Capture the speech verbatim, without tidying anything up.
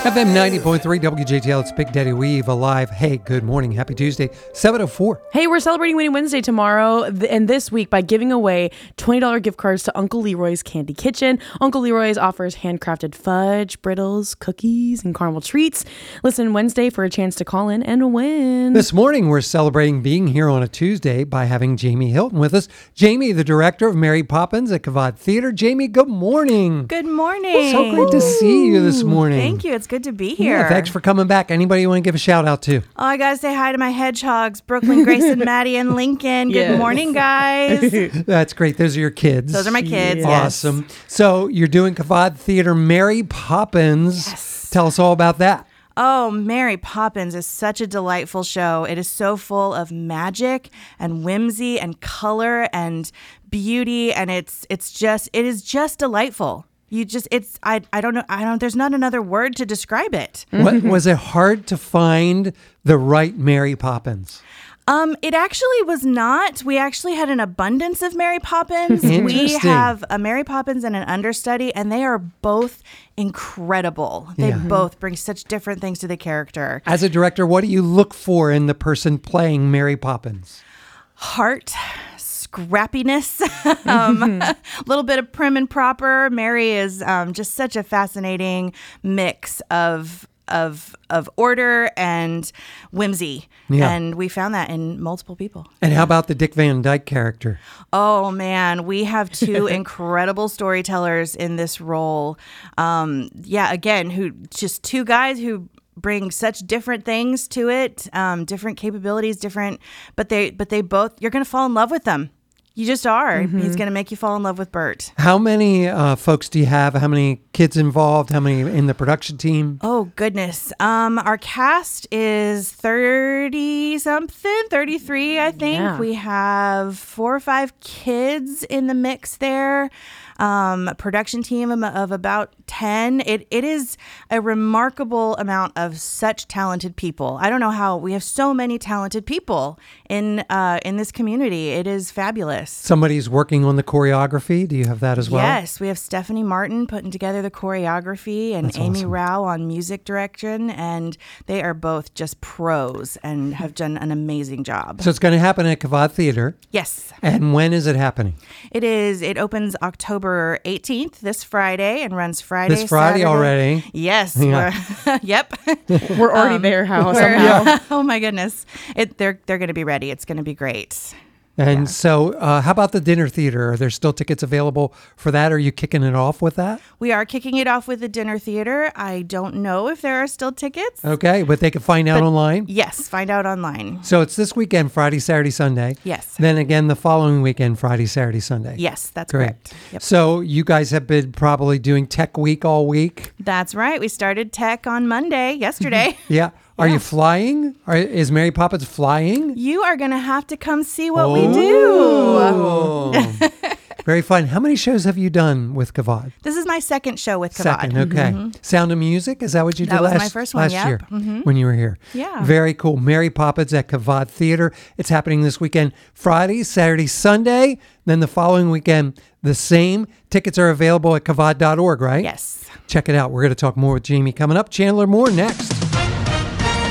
F M ninety point three W J T L, it's Big Daddy Weave alive. Hey, good morning. Happy Tuesday, seven oh four. Hey, we're celebrating Winning Wednesday tomorrow th- and this week by giving away twenty dollars gift cards to Uncle Leroy's Candy Kitchen. Uncle Leroy's offers handcrafted fudge, brittles, cookies, and caramel treats. Listen Wednesday for a chance to call in and win. This morning, we're celebrating being here on a Tuesday by having Jamie Hilton with us. Jamie, the director of Mary Poppins at Kavod Theater. Jamie, good morning. Good morning. So great to see you this morning. Thank you. It's good to be here. Yeah, thanks for coming back. Anybody you want to give a shout out to? Oh, I got to say hi to my hedgehogs, Brooklyn, Grayson, Maddie, and Lincoln. Good Yes. morning, guys. That's great. Those are your kids. Those are my kids. Yes. Awesome. So you're doing Kavod Theater Mary Poppins. Yes. Tell us all about that. Oh, Mary Poppins is such a delightful show. It is so full of magic and whimsy and color and beauty, and it's it's just it is just delightful. You just it's I I don't know I don't there's not another word to describe it. What was it hard to find the right Mary Poppins? Um, it actually was not. We actually had an abundance of Mary Poppins. We Interesting. have a Mary Poppins and an understudy, and they are both incredible. They Yeah. both bring such different things to the character. As a director, what do you look for in the person playing Mary Poppins? Heart, scrappiness, um, a little bit of prim and proper. Mary is um, just such a fascinating mix of of of order and whimsy. Yeah. And we found that in multiple people. And how about the Dick Van Dyke character? Oh man, we have two incredible storytellers in this role. Um, yeah, again, who just two guys who bring such different things to it, um, different capabilities, different, but they but they both, you're going to fall in love with them. You just are. Mm-hmm. He's going to make you fall in love with Bert. How many uh, folks do you have? How many kids involved? How many in the production team? Oh goodness. Um, our cast is thirty something, thirty-three, I think. Yeah. We have four or five kids in the mix there. Um, a production team of, of about ten. It it is a remarkable amount of such talented people. I don't know how we have so many talented people in uh, in this community. It is fabulous. Somebody's working on the choreography. Do you have that as well? Yes, we have Stephanie Martin putting together the choreography and That's Amy awesome. Rao on music direction, and they are both just pros and have done an amazing job. So it's going to happen at Kavod Theater. Yes, And when is it happening? it is. It opens October eighteenth, this Friday, and runs Friday. This Friday Saturday. already. Yes. Yeah. we're- yep. We're already Um, there, how We're- somehow. oh my goodness, it, they're they're going to be ready. It's going to be great. And so uh, how about the dinner theater? Are there still tickets available for that? Are you kicking it off with that? We are kicking it off with the dinner theater. I don't know if there are still tickets. Okay, but they can find out But- online. Yes, find out online. So it's this weekend, Friday, Saturday, Sunday. Yes. Then again, the following weekend, Friday, Saturday, Sunday. Yes, that's Great. correct. Yep. So you guys have been probably doing Tech Week all week. That's right. We started tech on Monday, yesterday. Yeah. Are Yeah. you flying? Are, is Mary Poppins flying? You are going to have to come see what we do. Oh. Very fun. How many shows have you done with Kavod? This is my second show with Kavod. Second, okay. Sound of Music, is that what you That did was last, my first one, last yep. year Mhm. when you were here? Yeah. Very cool. Mary Poppins at Kavod Theater. It's happening this weekend, Friday, Saturday, Sunday. Then the following weekend, the same. Tickets are available at kavod dot org, right? Yes. Check it out. We're going to talk more with Jamie coming up. Chandler Moore next.